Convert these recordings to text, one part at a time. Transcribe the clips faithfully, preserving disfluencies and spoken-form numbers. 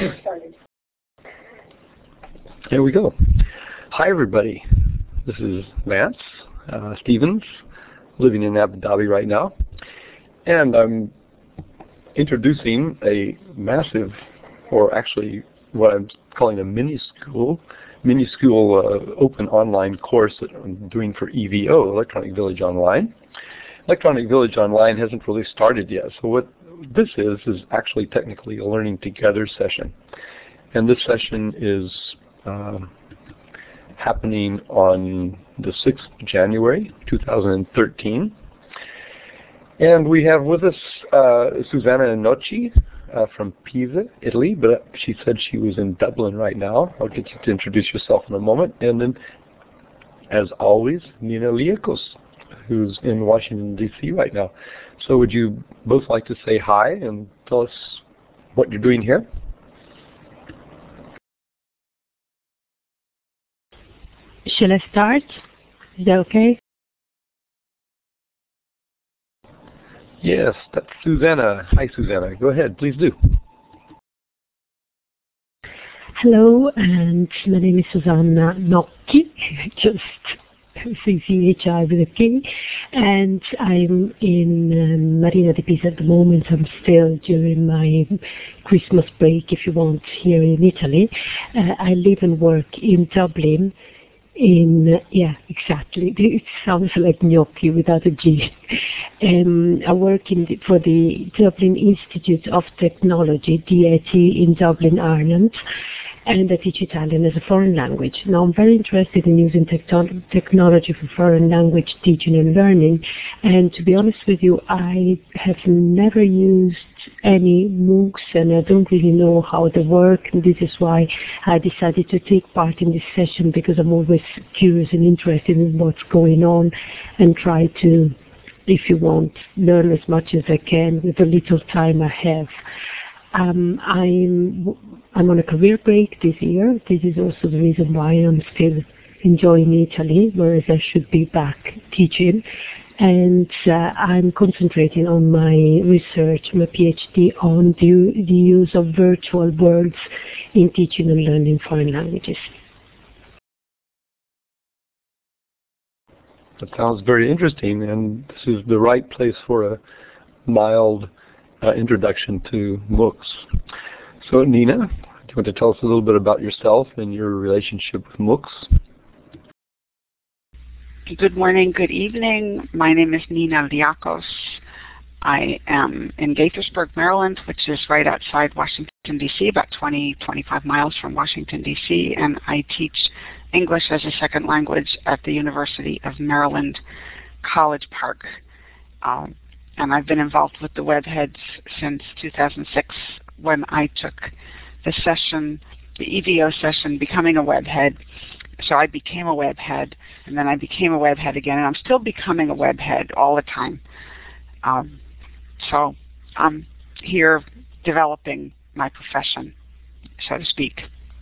There we go. Hi, everybody. This is Vance uh, Stevens, living in Abu Dhabi right now, and I'm introducing a massive, or actually what I'm calling a mini school, mini school uh, open online course that I'm doing for E V O, Electronic Village Online. Electronic Village Online hasn't really started yet, so what this is is actually technically a learning together session. And this session is uh, happening on the sixth of January two thousand thirteen. And we have with us uh, Susanna Nocci uh, from Pisa, Italy, but she said she was in Dublin right now. I'll get you to introduce yourself in a moment. And then, as always, Nina Liakos, who's in Washington, D C right now. So would you both like to say hi and tell us what you're doing here? Shall I start? Is that okay? Yes, that's Susanna. Hi, Susanna. Go ahead, please do. Hello, and my name is Susanna Nocchi, just C C H I with a K, and I'm in um, Marina di Pisa at the moment. I'm still during my Christmas break, if you want, here in Italy. Uh, I live and work in Dublin. In yeah, exactly. It sounds like gnocchi without a G. Um, I work in the, for the Dublin Institute of Technology, D I T, in Dublin, Ireland, and I teach Italian as a foreign language. Now, I'm very interested in using techno technology for foreign language teaching and learning, and to be honest with you, I have never used any MOOCs, and I don't really know how they work, and this is why I decided to take part in this session, because I'm always curious and interested in what's going on and try to, if you want, learn as much as I can with the little time I have. Um, I'm, I'm on a career break this year. This is also the reason why I'm still enjoying Italy, whereas I should be back teaching. And uh, I'm concentrating on my research, my PhD on the, the use of virtual worlds in teaching and learning foreign languages. That sounds very interesting, and this is the right place for a mild uh, introduction to MOOCs. So, Nina, do you want to tell us a little bit about yourself and your relationship with MOOCs? Good morning, good evening. My name is Nina Liakos. I am in Gaithersburg, Maryland, which is right outside Washington, D C, about twenty, twenty-five miles from Washington, D C, and I teach English as a second language at the University of Maryland, College Park. Um, and I've been involved with the Webheads since two thousand six, when I took the session, the E V O session, Becoming a Webhead. So I became a webhead, and then I became a webhead again, and I'm still becoming a webhead all the time. Um, so I'm here developing my profession, so to speak.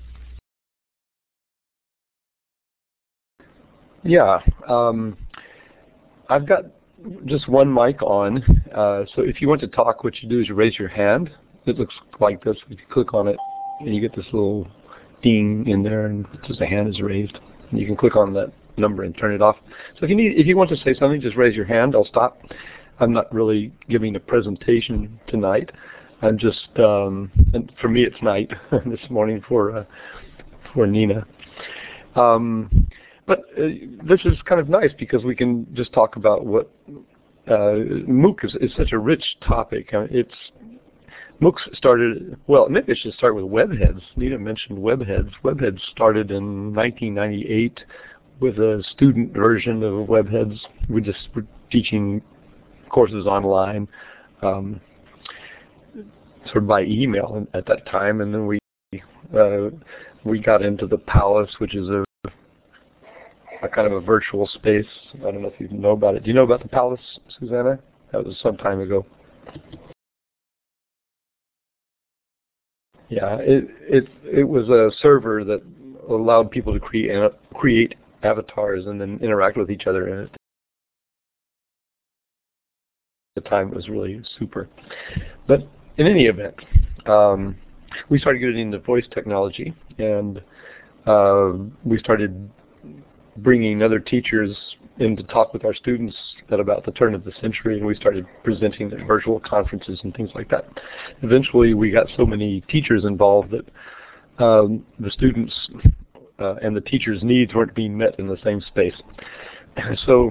Yeah, um, I've got just one mic on, uh, so if you want to talk, what you do is you raise your hand. It looks like this. If you click on it, and you get this little ding in there, and it says the hand is raised. And you can click on that number and turn it off. So if you need, if you want to say something, just raise your hand. I'll stop. I'm not really giving a presentation tonight. I'm just, um, and for me it's night this morning for uh, for Nina. Um, but uh, this is kind of nice because we can just talk about what uh, MOOC is, is such a rich topic. Uh, it's MOOCs started, well, maybe I should start with Webheads. Nina mentioned Webheads. Webheads started in nineteen ninety-eight with a student version of Webheads. We just were teaching courses online, um, sort of by email at that time, and then we uh, we got into the Palace, which is a, a kind of a virtual space. I don't know if you know about it. Do you know about the Palace, Susanna? That was some time ago. Yeah, it it it was a server that allowed people to create create avatars and then interact with each other in it. At the time, it was really super. But in any event, um, we started getting into voice technology, and uh, we started bringing other teachers in to talk with our students at about the turn of the century, and we started presenting at virtual conferences and things like that. Eventually, we got so many teachers involved that um, the students uh, and the teachers' needs weren't being met in the same space. So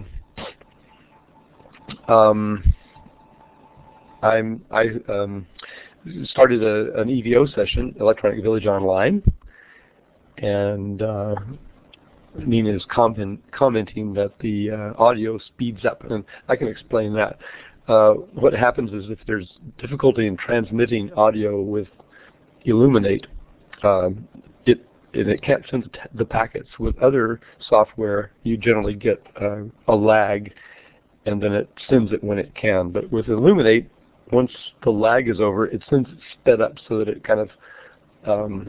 um, I'm, I um, started a, an E V O session, Electronic Village Online, and uh, Nina is comment, commenting that the uh, audio speeds up, and I can explain that. Uh, what happens is if there's difficulty in transmitting audio with Elluminate, um, it, it it can't send the packets. With other software, you generally get uh, a lag, and then it sends it when it can. But with Elluminate, once the lag is over, it sends it sped up so that it kind of um,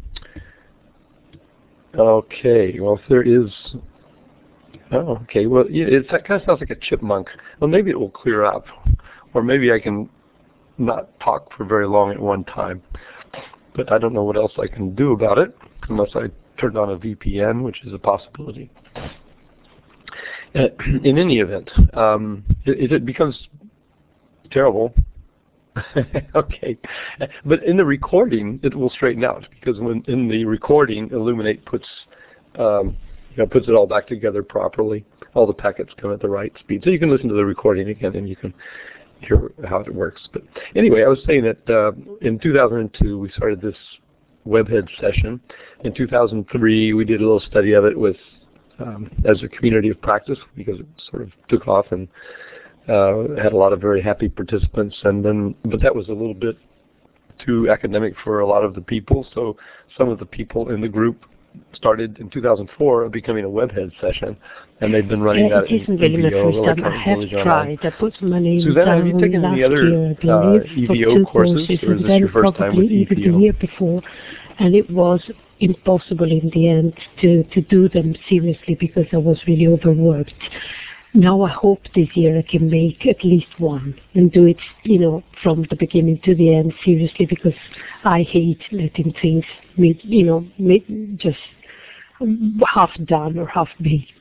okay, well, if there is, oh, okay, well, yeah, it kind of sounds like a chipmunk. Well, maybe it will clear up, or maybe I can not talk for very long at one time. But I don't know what else I can do about it, unless I turned on a V P N, which is a possibility. Uh, in any event, um, if it becomes terrible, okay, but in the recording it will straighten out, because when in the recording Elluminate puts um, you know, puts it all back together properly. All the packets come at the right speed, so you can listen to the recording again and you can hear how it works. But anyway, I was saying that uh, in two thousand two we started this Webhead session. In two thousand three we did a little study of it with um, as a community of practice, because it sort of took off and Uh, had a lot of very happy participants, and then, but that was a little bit too academic for a lot of the people, so some of the people in the group started in two thousand four becoming a Webhead session, and they've been running yeah, that it isn't in really E V O, my first time. I have tried. I put my name Susanna, down have you taken last any other year, I uh, believe, E V for O two courses, courses, or is and this then your first time probably with even E V O? the year before, and it was impossible in the end to, to do them seriously because I was really overworked. Now I hope this year I can make at least one and do it, you know, from the beginning to the end seriously, because I hate letting things, mid, you know, mid, just half done or half baked.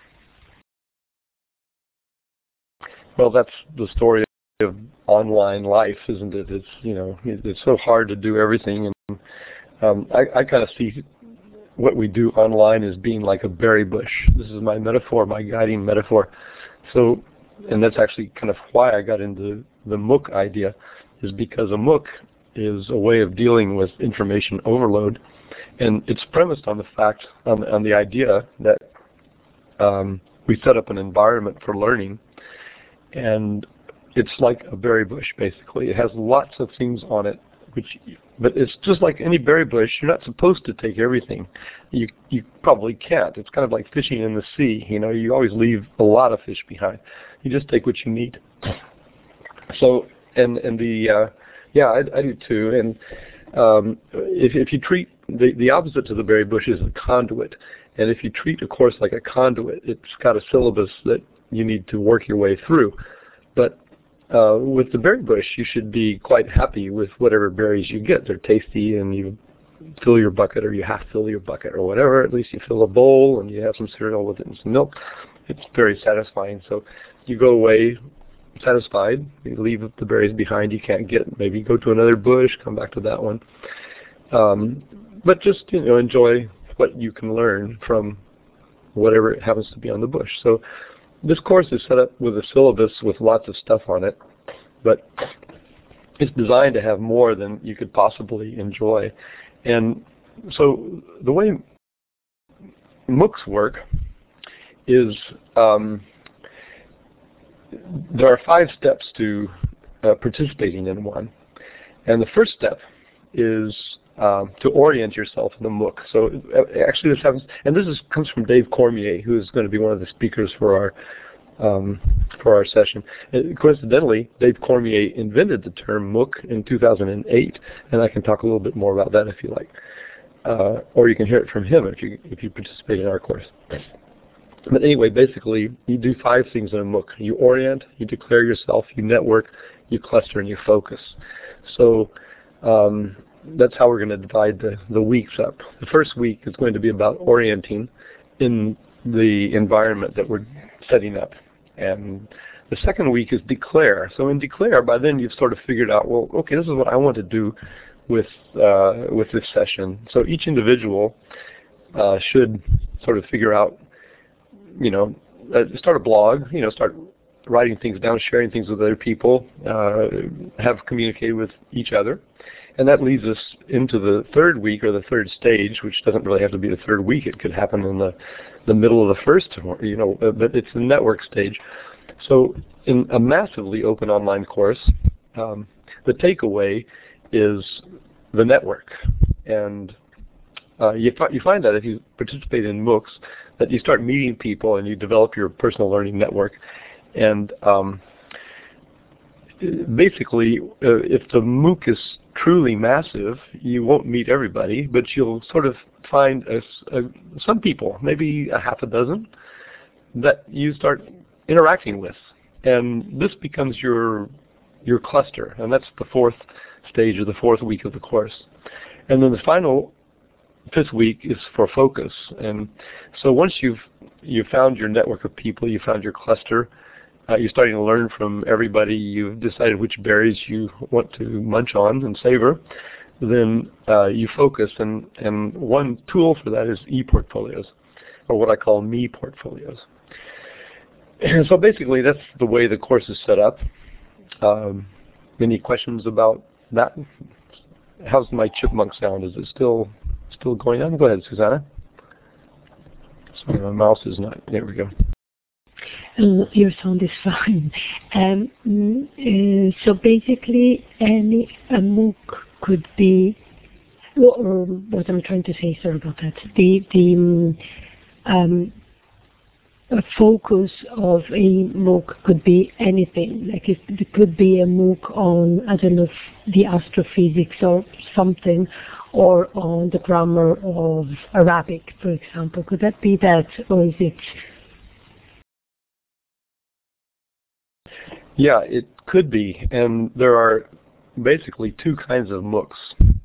Well, that's the story of online life, isn't it? It's, you know, it's so hard to do everything, and um, I, I kind of see what we do online as being like a berry bush. This is my metaphor, my guiding metaphor. So, and that's actually kind of why I got into the MOOC idea, is because a MOOC is a way of dealing with information overload, and it's premised on the fact, on, on the idea that um, we set up an environment for learning, and it's like a berry bush, basically. It has lots of things on it, which, but it's just like any berry bush. You're not supposed to take everything. You you probably can't. It's kind of like fishing in the sea. You know, you always leave a lot of fish behind. You just take what you need. So, and and the uh, yeah, I, I do too. And um, if if you treat the the opposite to the berry bush is a conduit, and if you treat a course like a conduit, it's got a syllabus that you need to work your way through. But Uh, with the berry bush, you should be quite happy with whatever berries you get. They're tasty, and you fill your bucket, or you half fill your bucket, or whatever. At least you fill a bowl, and you have some cereal with it and some milk. It's very satisfying. So you go away satisfied. You leave the berries behind you can't get. Maybe go to another bush, come back to that one. Um, but just, you know, enjoy what you can learn from whatever it happens to be on the bush. So this course is set up with a syllabus with lots of stuff on it, but it's designed to have more than you could possibly enjoy. And so the way MOOCs work is um, there are five steps to uh, participating in one. And the first step is Um, to orient yourself in the MOOC. So uh, actually this happens, and this is, comes from Dave Cormier, who is going to be one of the speakers for our um, for our session. And coincidentally, Dave Cormier invented the term MOOC in two thousand eight, and I can talk a little bit more about that if you like. Uh, or you can hear it from him if you, if you participate in our course. But anyway, basically, you do five things in a MOOC. You orient, you declare yourself, you network, you cluster, and you focus. So um, that's how we're going to divide the, the weeks up. The first week is going to be about orienting in the environment that we're setting up. And the second week is declare. So in declare, by then you've sort of figured out, well, okay, this is what I want to do with uh, with this session. So each individual uh, should sort of figure out, you know, uh, start a blog, you know, start writing things down, sharing things with other people, uh, have communicated with each other. And that leads us into the third week, or the third stage, which doesn't really have to be the third week. It could happen in the, the middle of the first, you know, but it's the network stage. So in a massively open online course, um, the takeaway is the network. And uh, you, you find that if you participate in MOOCs, that you start meeting people and you develop your personal learning network. And um, basically, uh, if the MOOC is truly massive, you won't meet everybody, but you'll sort of find a, a, some people, maybe a half a dozen, that you start interacting with. And this becomes your your cluster, and that's the fourth stage of the fourth week of the course. And then the final fifth week is for focus. And so once you've you've found your network of people, you found your cluster, Uh, you're starting to learn from everybody, you've decided which berries you want to munch on and savor, then uh, you focus, and, and one tool for that is e-portfolios, or what I call me portfolios. And so basically that's the way the course is set up. Um, any questions about that? How's my chipmunk sound? Is it still still going on? Go ahead, Susanna. Sorry, my mouse is not, there we go. Uh, your sound is fine. Um, uh, so basically, any a MOOC could be, or what I'm trying to say, sorry about that. The the um, a focus of a MOOC could be anything. Like it, it could be a MOOC on, I don't know, the astrophysics or something, or on the grammar of Arabic, for example. Could that be that, or is it? Yeah, it could be, and there are basically two kinds of MOOCs.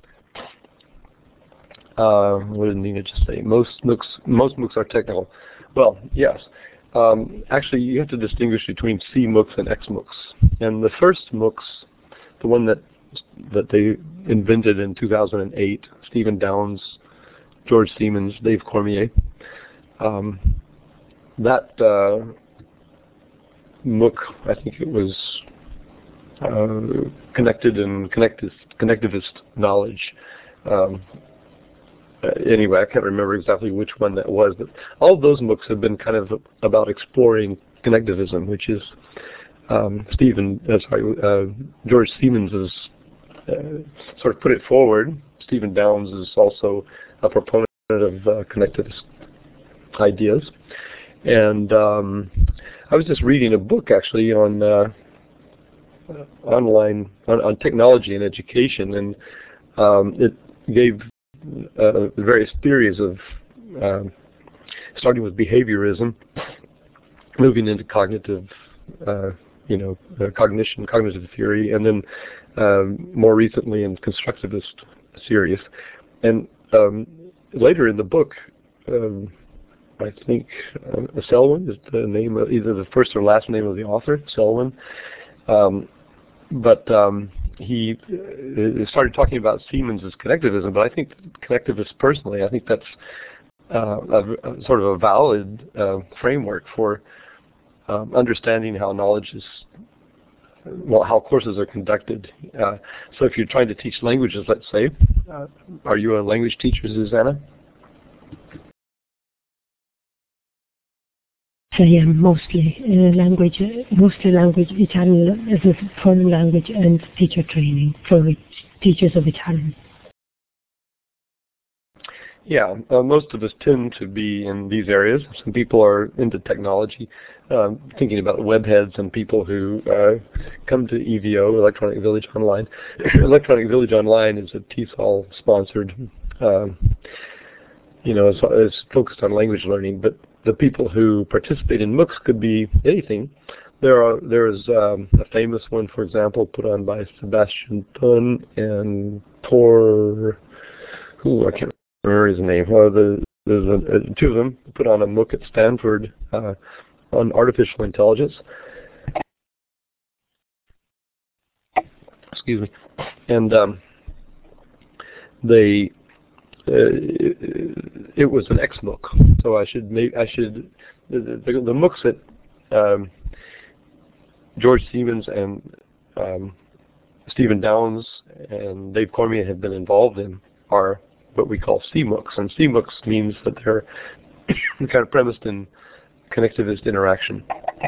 Uh, what did Nina just say? Most MOOCs, most MOOCs are technical. Well, yes. Um, actually, you have to distinguish between C MOOCs and X MOOCs. And the first MOOCs, the one that that they invented in two thousand eight, Stephen Downes, George Siemens, Dave Cormier, um, that. Uh, MOOC, I think it was uh, connected and connectivist, connectivist knowledge. Um, uh, anyway, I can't remember exactly which one that was, but all of those MOOCs have been kind of about exploring connectivism, which is um, Stephen, uh, sorry, uh, George Siemens has uh, sort of put it forward. Stephen Downes is also a proponent of uh, connectivist ideas. And um, I was just reading a book actually on uh, online on, on technology and education, and um, it gave uh, various theories of uh, starting with behaviorism, moving into cognitive, uh, you know, uh, cognition, cognitive theory, and then um, more recently in constructivist series. And um, later in the book. Um, I think uh, Selwyn is the name of either the first or last name of the author, Selwyn. Um, but um, he uh, started talking about Siemens as connectivism, but I think connectivist personally, I think that's uh, a, a sort of a valid uh, framework for um, understanding how knowledge is, well, how courses are conducted. Uh, so if you're trying to teach languages, let's say, uh, are you a language teacher, Susanna? I am mostly uh, language, mostly language, Italian as a foreign language, and teacher training for teachers of Italian. Yeah, uh, most of us tend to be in these areas. Some people are into technology, um, thinking about webheads and people who uh, come to E V O, Electronic Village Online. Electronic Village Online is a T E S O L-sponsored, uh, you know, it's, it's focused on language learning, but the people who participate in MOOCs could be anything. there are there is um, a famous one, for example, put on by Sebastian Thun and Tor. Who I can't remember his name. Uh, the, there's a, uh, two of them put on a MOOC at Stanford uh, on artificial intelligence. Excuse me. And um, they uh, it, it was an X MOOC, so I should maybe I should the the, the MOOCs that um, George Siemens and um, Stephen Downes and Dave Cormier have been involved in are what we call C MOOCs, and C MOOCs means that they're kind of premised in connectivist interaction.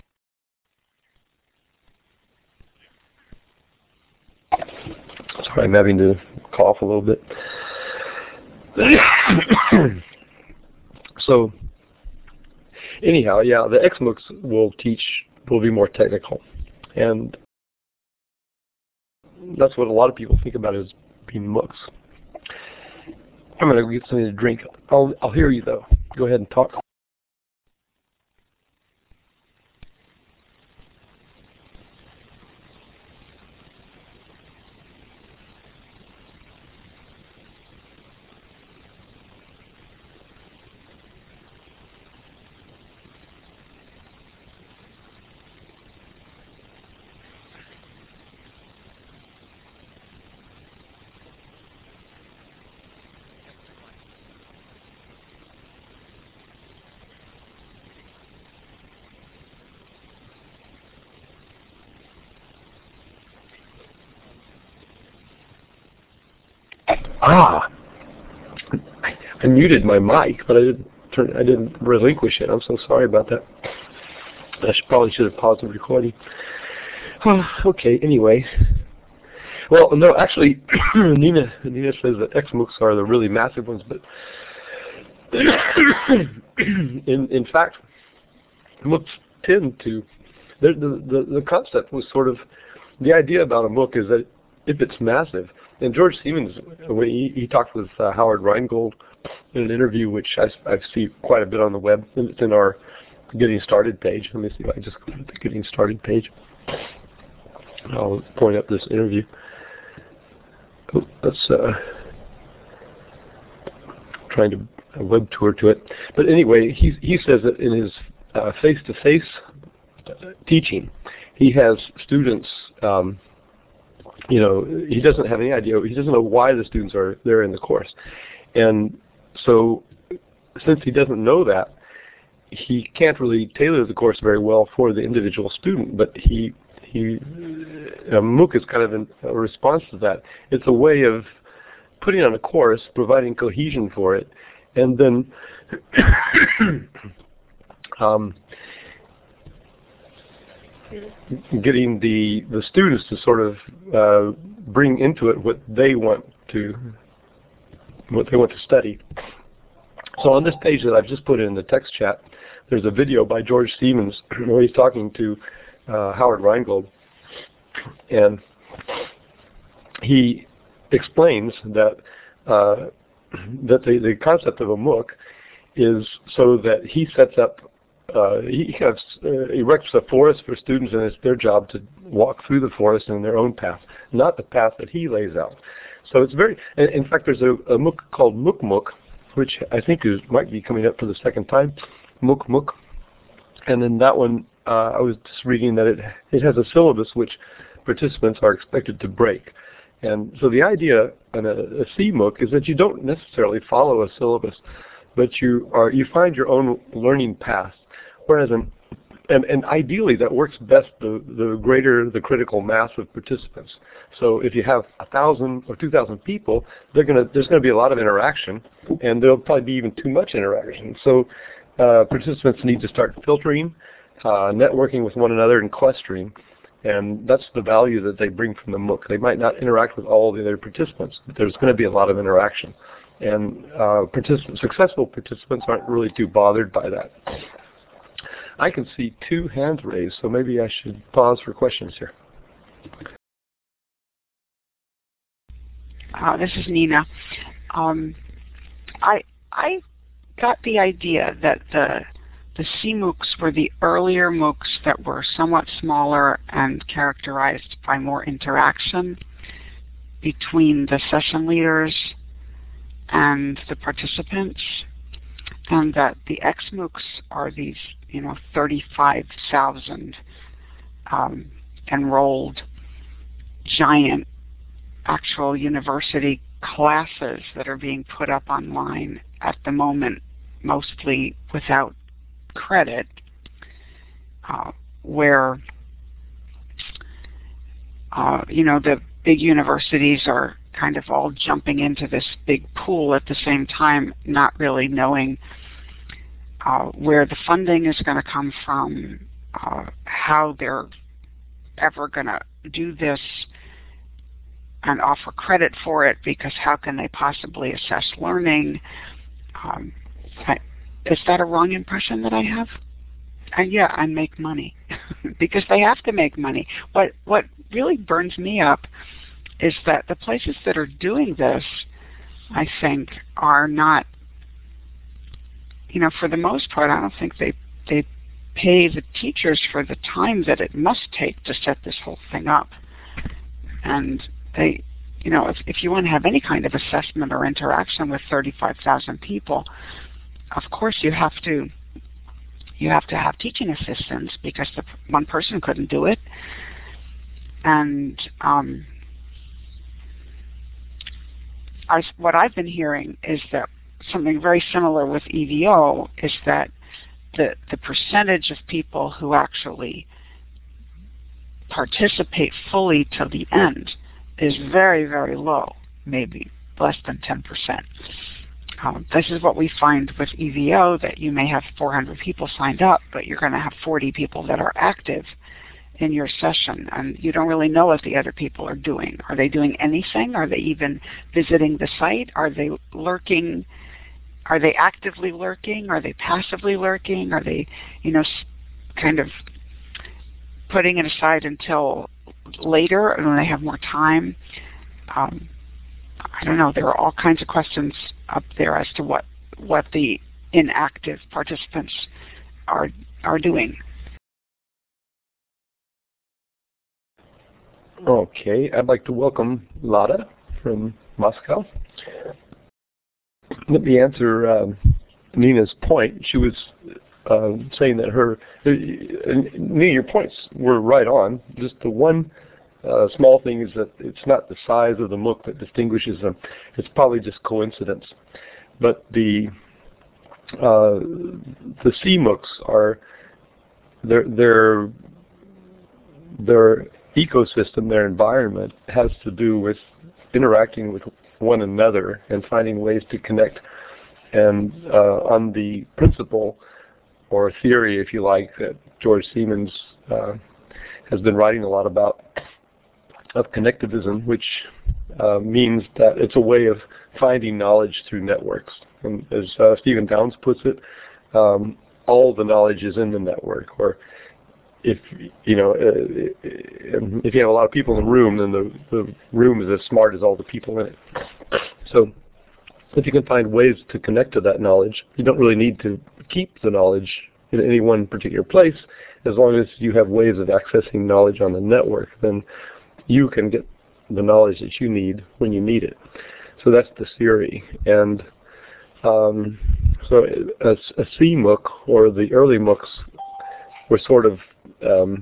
Sorry, I'm having to cough a little bit. So, anyhow, yeah, the X MOOCs will teach, will be more technical, and that's what a lot of people think about as being MOOCs. I'm going to get something to drink. I'll, I'll hear you, though. Go ahead and talk. Ah, I muted my mic, but I didn't turn. I didn't relinquish it. I'm so sorry about that. I should, probably should have paused the recording. Okay. Anyway, well, no, actually, Nina Nina says that X MOOCs are the really massive ones, but in in fact, MOOCs tend to. The, the the concept was sort of the idea about a MOOC is that if it's massive. And George Siemens, when he, he talked with uh, Howard Rheingold in an interview, which I, I see quite a bit on the web. It's in our Getting Started page. Let me see if I just go to the Getting Started page. I'll point up this interview. Oh, that's uh, trying to a web tour to it. But anyway, he he says that in his uh, face-to-face teaching, he has students. Um, You know, he doesn't have any idea. He doesn't know why the students are there in the course, and so since he doesn't know that, he can't really tailor the course very well for the individual student. But he he uh, MOOC is kind of in, a response to that. It's a way of putting on a course, providing cohesion for it, and then um, getting the the students to sort of uh, bring into it what they want to what they want to study. So on this page that I've just put in the text chat, there's a video by George Siemens where he's talking to uh, Howard Rheingold, and he explains that uh, that the the concept of a MOOC is so that he sets up. Uh, he kind of uh, erects a forest for students, and it's their job to walk through the forest in their own path, not the path that he lays out. So it's very, in, in fact, there's a, a MOOC called MOOC MOOC, which I think is might be coming up for the second time, MOOC MOOC. And in that one, uh, I was just reading that it it has a syllabus which participants are expected to break. And so the idea in a, a C MOOC is that you don't necessarily follow a syllabus, but you are you find your own learning path. Whereas, an, and, and ideally, that works best the, the greater the critical mass of participants. So if you have a thousand or two thousand people, they're gonna there's going to be a lot of interaction, and there'll probably be even too much interaction. So uh, participants need to start filtering, uh, networking with one another, and clustering. And that's the value that they bring from the MOOC. They might not interact with all the other participants, but there's going to be a lot of interaction. And uh, particip- successful participants aren't really too bothered by that. I can see two hands raised, so maybe I should pause for questions here. Uh, this is Nina. Um, I I got the idea that the the C MOOCs were the earlier MOOCs that were somewhat smaller and characterized by more interaction between the session leaders and the participants, and that the X MOOCs are these, you know, thirty-five thousand um, enrolled giant actual university classes that are being put up online at the moment, mostly without credit, uh, where uh, you know, the big universities are kind of all jumping into this big pool at the same time, not really knowing uh, where the funding is going to come from, uh, how they're ever going to do this and offer credit for it, because how can they possibly assess learning? Um, I, is that a wrong impression that I have? And yeah, I make money because they have to make money. What what really burns me up is that the places that are doing this, I think, are not, you know, for the most part, I don't think they they pay the teachers for the time that it must take to set this whole thing up. And they, you know, if, if you want to have any kind of assessment or interaction with thirty-five thousand people, of course you have to you have to have teaching assistants, because the one person couldn't do it. And um, I, what I've been hearing is that something very similar with E V O is that the the percentage of people who actually participate fully till the end is very, very low, maybe less than ten percent. Um, this is what we find with E V O, that you may have four hundred people signed up, but you're going to have forty people that are active in your session, and you don't really know what the other people are doing. Are they doing anything? Are they even visiting the site? Are they lurking? Are they actively lurking? Are they passively lurking? Are they, you know, kind of putting it aside until later when they have more time? Um, I don't know. There are all kinds of questions up there as to what what the inactive participants are are doing. Okay, I'd like to welcome Lada from Moscow. Let me answer um, Nina's point. She was uh, saying that her, uh, Nina, your points were right on. Just the one uh, small thing is that it's not the size of the MOOC that distinguishes them. It's probably just coincidence. But the uh, the C MOOCs are their their their ecosystem, their environment has to do with interacting with one another and finding ways to connect. And uh, on the principle or theory, if you like, that George Siemens uh, has been writing a lot about, of connectivism, which uh, means that it's a way of finding knowledge through networks. And as uh, Stephen Downes puts it, um, all the knowledge is in the network. Or if you know, uh, if you have a lot of people in the room, then the, the room is as smart as all the people in it. So if you can find ways to connect to that knowledge, you don't really need to keep the knowledge in any one particular place. As long as you have ways of accessing knowledge on the network, then you can get the knowledge that you need when you need it. So that's the theory. And um, so a, a C MOOC, or the early MOOCs, were sort of um,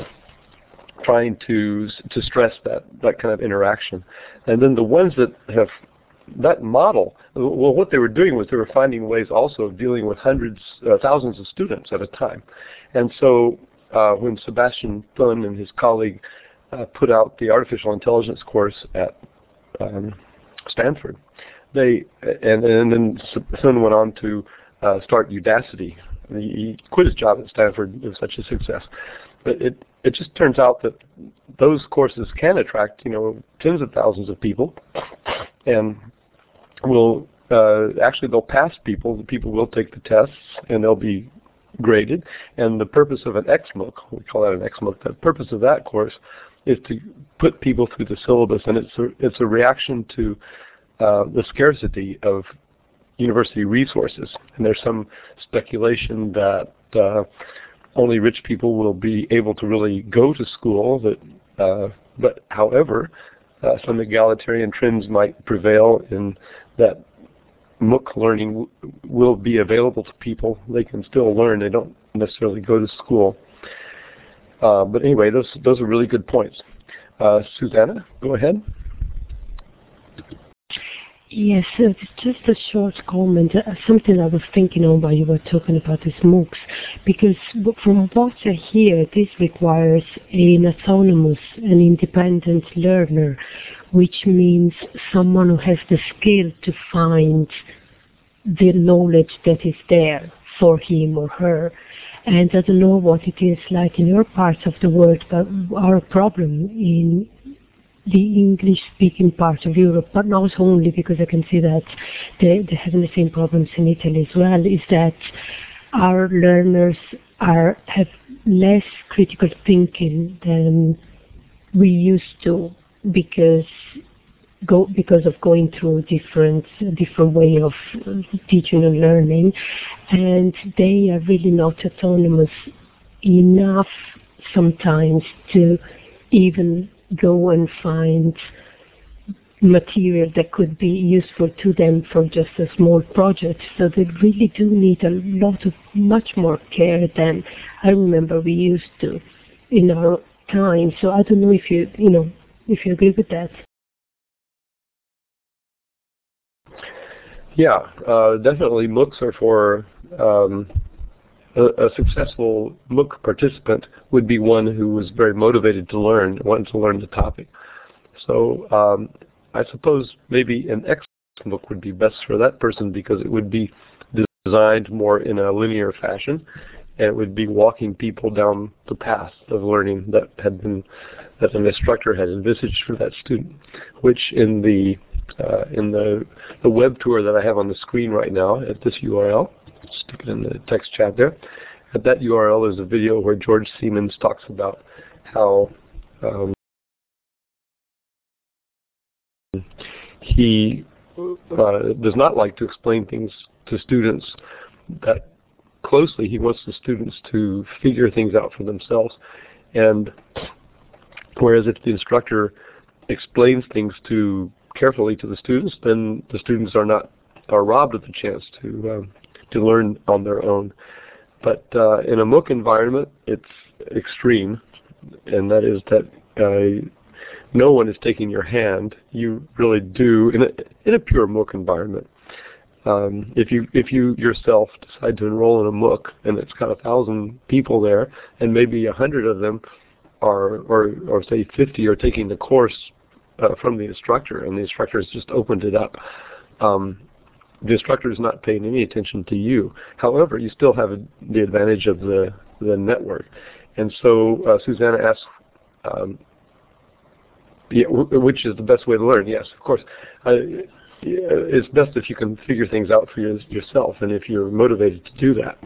trying to to stress that that kind of interaction. And then the ones that have that model, well, what they were doing was they were finding ways also of dealing with hundreds, uh, thousands of students at a time. And so uh, when Sebastian Thun and his colleague uh, put out the artificial intelligence course at um, Stanford, they and, and then Thun went on to uh, start Udacity. He quit his job at Stanford. It was such a success. But it it just turns out that those courses can attract, you know, tens of thousands of people, and will uh, actually they'll pass people. The people will take the tests, and they'll be graded. And the purpose of an X MOOC, we call that an X MOOC, the purpose of that course is to put people through the syllabus, and it's a, it's a reaction to uh, the scarcity of university resources. And there's some speculation that uh, only rich people will be able to really go to school. That, uh, but however, uh, some egalitarian trends might prevail in that MOOC learning w will be available to people. They can still learn. They don't necessarily go to school. Uh, but anyway, those those are really good points. Uh, Susanna, go ahead. Yes, uh, just a short comment, uh, something I was thinking of while you were talking about these MOOCs, because from what I hear, this requires an autonomous and independent learner, which means someone who has the skill to find the knowledge that is there for him or her. And I don't know what it is like in your parts of the world, but our problem in the English-speaking part of Europe, but not only, because I can see that they, they're having the same problems in Italy as well, is that our learners are have less critical thinking than we used to, because go because of going through different different way of teaching and learning, and they are really not autonomous enough sometimes to even go and find material that could be useful to them for just a small project. So they really do need a lot of, much more care than I remember we used to in our time. So I don't know if you, you know, if you agree with that. Yeah, uh, definitely MOOCs are for um, a, a successful MOOC participant would be one who was very motivated to learn, wanted to learn the topic. So um, I suppose maybe an X MOOC would be best for that person, because it would be designed more in a linear fashion, and it would be walking people down the path of learning that had been that an instructor had envisaged for that student, which in the uh, in the the web tour that I have on the screen right now at this U R L, stick it in the text chat there. At that U R L is a video where George Siemens talks about how um, he uh, does not like to explain things to students that closely. He wants the students to figure things out for themselves. And whereas if the instructor explains things too carefully to the students, then the students are not are robbed of the chance to um, to learn on their own. But uh, in a MOOC environment, it's extreme, and that is that uh, no one is taking your hand. You really do in a in a pure MOOC environment. Um, if you if you yourself decide to enroll in a MOOC and it's got a thousand people there, and maybe a hundred of them are, or or say fifty, are taking the course uh, from the instructor, and the instructor has just opened it up. Um, the instructor is not paying any attention to you. However, you still have a, the advantage of the the network. And so uh, Susanna asks, um, yeah, which is the best way to learn? Yes, of course. Uh, it's best if you can figure things out for your, yourself, and if you're motivated to do that.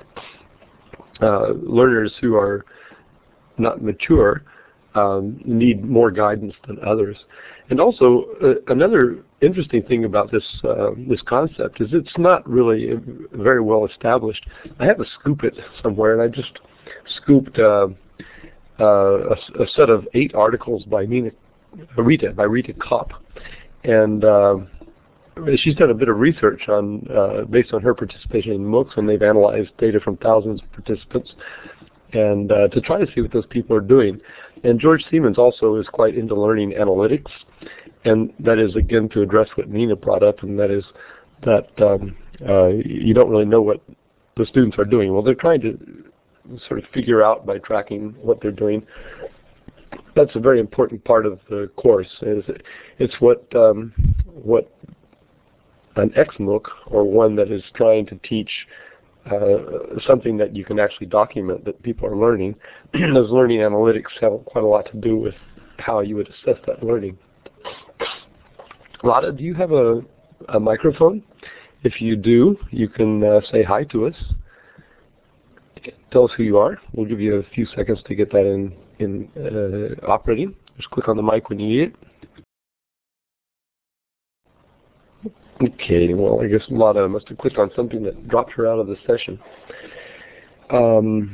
Uh, learners who are not mature um, need more guidance than others. And also, uh, another interesting thing about this uh, this concept is it's not really very well established. I have a scoop it somewhere, and I just scooped uh, uh, a, a set of eight articles by Nina Rita by Rita Kopp, and uh, she's done a bit of research on uh, based on her participation in MOOCs, and they've analyzed data from thousands of participants, and uh, to try to see what those people are doing. And George Siemens also is quite into learning analytics, and that is again to address what Nina brought up, and that is that um, uh, you don't really know what the students are doing. Well, they're trying to sort of figure out by tracking what they're doing. That's a very important part of the course. Is it's what um, what an X MOOC, or one that is trying to teach uh, something that you can actually document that people are learning. Those learning analytics have quite a lot to do with how you would assess that learning. Lada, do you have a, a microphone? If you do, you can uh, say hi to us. Tell us who you are. We'll give you a few seconds to get that in, in uh, operating. Just click on the mic when you need it. Okay, well, I guess Lada must have clicked on something that dropped her out of the session. Um,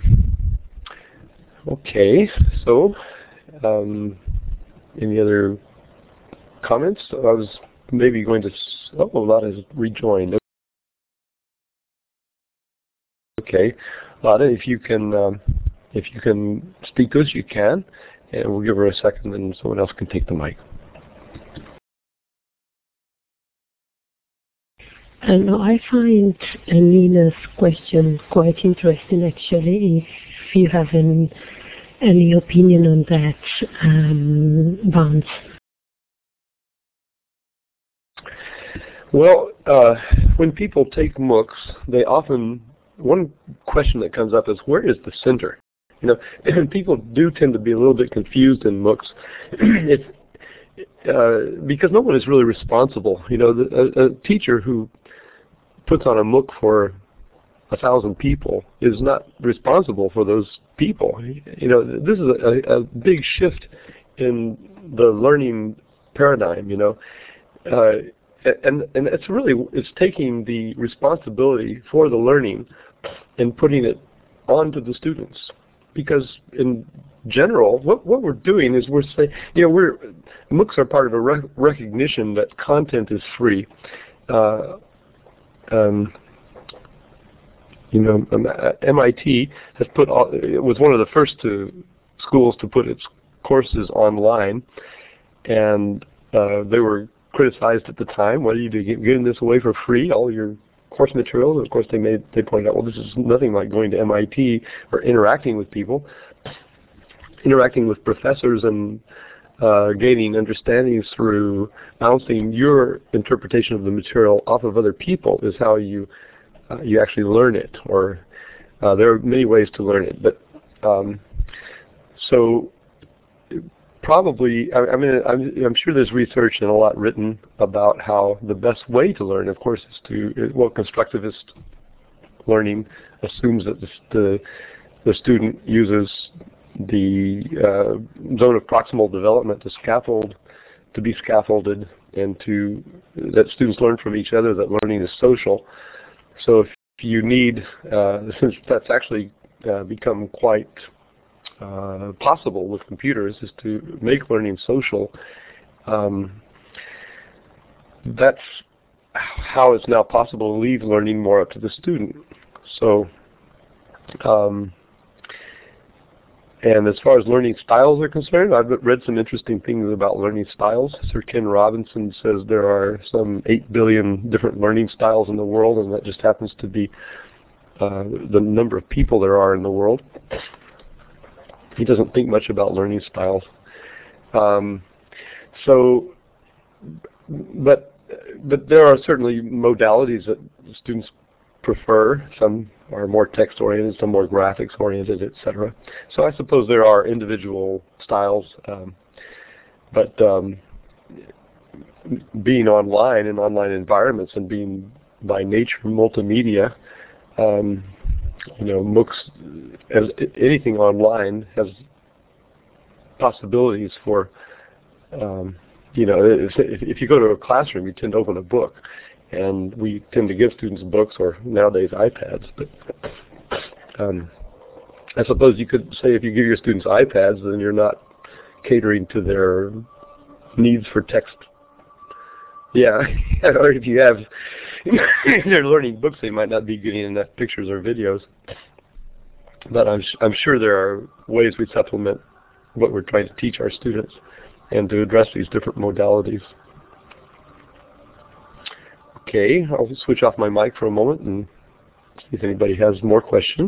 okay, so um, any other comments? I was maybe going to, oh, Lada has rejoined. Okay, Lada, if you can, um, if you can speak to us, you can, and we'll give her a second, and someone else can take the mic. And I find Nina's question quite interesting, actually. If you have any, any opinion on that, um, Vance. Well, uh, when people take MOOCs, they often, one question that comes up is, where is the center? You know, and people do tend to be a little bit confused in MOOCs. it's, uh, because no one is really responsible. You know, the, a, a teacher who puts on a MOOC for a thousand people is not responsible for those people. You know, this is a, a big shift in the learning paradigm, you know. Uh, and, and it's really, it's taking the responsibility for the learning and putting it onto the students. Because in general, what, what we're doing is we're saying, you know, we're, MOOCs are part of a rec recognition that content is free. Uh, Um, you know, M I T has put all, it was one of the first to, schools to put its courses online, and uh, they were criticized at the time. What are you doing, giving this away for free, all your course materials? And of course, they made they pointed out, well, this is nothing like going to M I T or interacting with people, interacting with professors and Uh, gaining understandings through bouncing your interpretation of the material off of other people is how you uh, you actually learn it. Or uh, there are many ways to learn it, but um, so probably I, I mean I'm, I'm sure there's research and a lot written about how the best way to learn, of course, is to, well, constructivist learning assumes that the the, the student uses the uh, zone of proximal development to scaffold, to be scaffolded, and to that students learn from each other, that learning is social. So if you need, uh, since that's actually uh, become quite uh, possible with computers, is to make learning social, um, that's how it's now possible to leave learning more up to the student. So um, And as far as learning styles are concerned, I've read some interesting things about learning styles. Sir Ken Robinson says there are some eight billion different learning styles in the world, and that just happens to be uh, the number of people there are in the world. He doesn't think much about learning styles. Um, so, but but there are certainly modalities that students prefer. Some are more text-oriented, some more graphics-oriented, et cetera. So I suppose there are individual styles, um, but um, being online in online environments and being by nature multimedia, um, you know, MOOCs, as anything online, has possibilities for, um, you know, if, if you go to a classroom, you tend to open a book. And we tend to give students books, or nowadays iPads. But um, I suppose you could say if you give your students iPads, then you're not catering to their needs for text. Yeah, or if you have, if they're learning books, they might not be getting enough pictures or videos. But I'm, I'm sure there are ways we supplement what we're trying to teach our students and to address these different modalities. Okay, I'll switch off my mic for a moment and see if anybody has more questions.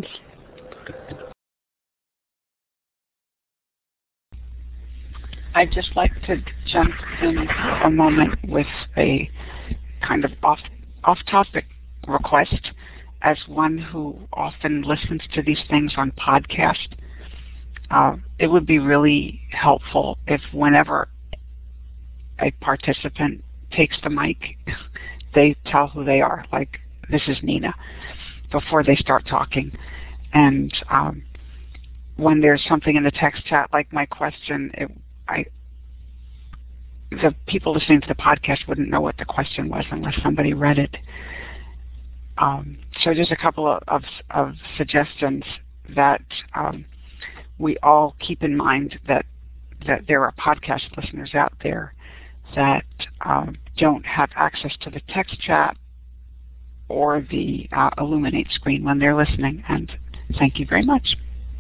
I'd just like to jump in a moment with a kind of off, off-topic request. As one who often listens to these things on podcast, uh, it would be really helpful if whenever a participant takes the mic, they tell who they are, like, this is Nina, before they start talking. And um, when there's something in the text chat, like my question, it, I, the people listening to the podcast wouldn't know what the question was unless somebody read it. Um, so just a couple of, of, of suggestions that um, we all keep in mind that that there are podcast listeners out there that um, don't have access to the text chat or the uh, Elluminate screen when they're listening. And thank you very much.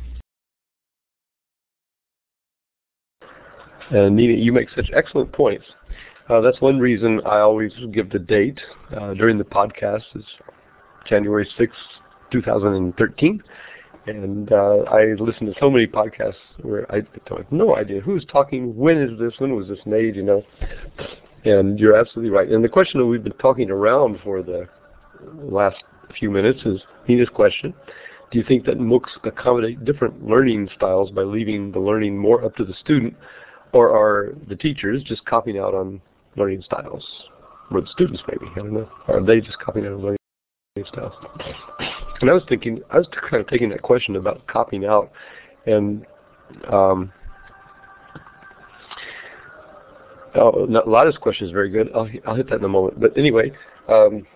Uh, Nina, you make such excellent points. Uh, that's one reason I always give the date uh, during the podcast. It's January sixth, two thousand thirteen. And uh, I listen to so many podcasts where I have no idea who's talking, when is this, when was this made, you know. And you're absolutely right. And the question that we've been talking around for the last few minutes is Nina's question. Do you think that MOOCs accommodate different learning styles by leaving the learning more up to the student, or are the teachers just copying out on learning styles? Or the students maybe, I don't know. Or are they just copying out on learning styles? And I was thinking, I was kind of taking that question about copying out, and um, oh, a lot of this question is very good. I'll, I'll hit that in a moment. But anyway, um,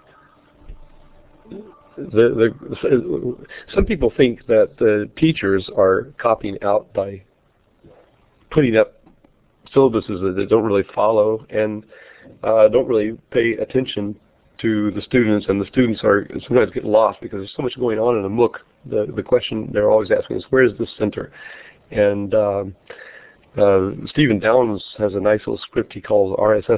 the, the, some people think that the teachers are copying out by putting up syllabuses that they don't really follow and uh, don't really pay attention to the students, and the students are sometimes get lost because there's so much going on in a MOOC. The the question they're always asking is, where is the center? And um, uh, Stephen Downes has a nice little script he calls R S S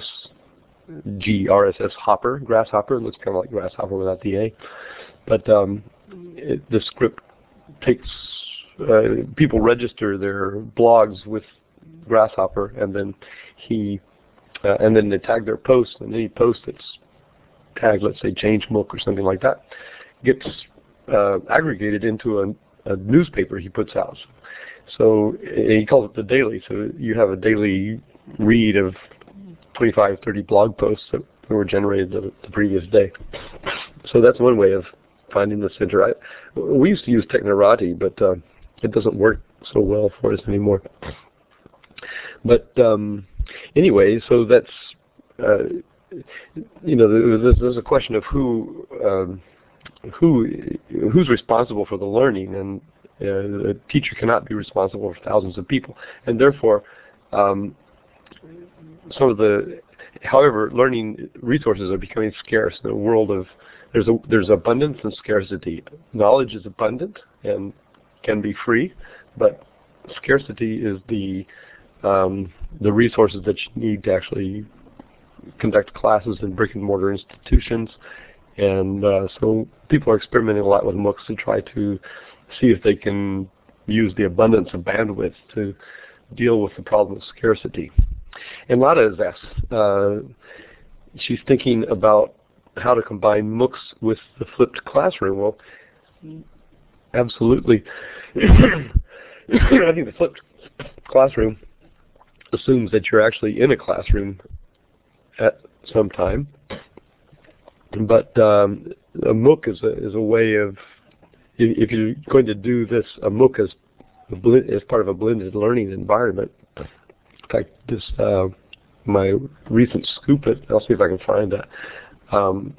G, R S S Hopper, Grasshopper. It looks kind of like Grasshopper without the A. But um, it, the script takes, uh, people register their blogs with Grasshopper, and then he, uh, and then they tag their posts, and any post that's tagged, let's say Change MOOC or something like that, gets uh, aggregated into a, a newspaper he puts out. So he calls it the daily. So you have a daily read of twenty-five, thirty blog posts that were generated the, the previous day. So that's one way of finding the center. I, we used to use Technorati, but uh, it doesn't work so well for us anymore. But um, anyway, so that's, uh, you know, there's, there's a question of who, um, who, who's responsible for the learning, and uh, a teacher cannot be responsible for thousands of people, and therefore, um, some of the, however, learning resources are becoming scarce in a world of, there's a, there's abundance and scarcity. Knowledge is abundant and can be free, but scarcity is the um, the resources that you need to actually conduct classes in brick and mortar institutions. And uh, so people are experimenting a lot with MOOCs to try to see if they can use the abundance of bandwidth to deal with the problem of scarcity. And Lada is asked, uh, she's thinking about how to combine MOOCs with the flipped classroom. Well, absolutely. I think the flipped classroom assumes that you're actually in a classroom at some time. But um, a MOOC is a, is a way of, if you're going to do this, a MOOC is, is part of a blended learning environment. In fact, this uh, my recent scoop it. I'll see if I can find that. Um,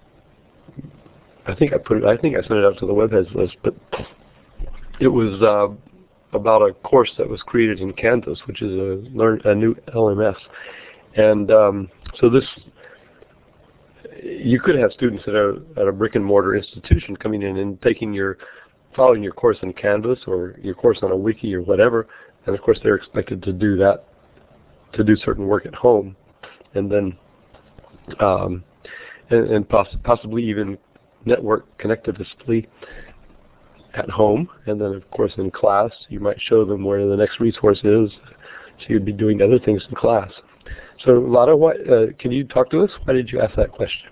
I think I put it. I think I sent it out to the webheads list, but it was uh, about a course that was created in Canvas, which is a learn a new L M S, and um, so this. You could have students at a at a brick and mortar institution coming in and taking your, following your course in Canvas or your course on a wiki or whatever, and of course they're expected to do that, to do certain work at home, and then, um, and, and poss possibly even network connectively at home, and then of course in class you might show them where the next resource is, so you'd be doing other things in class. So Lada, what, uh, can you talk to us? Why did you ask that question?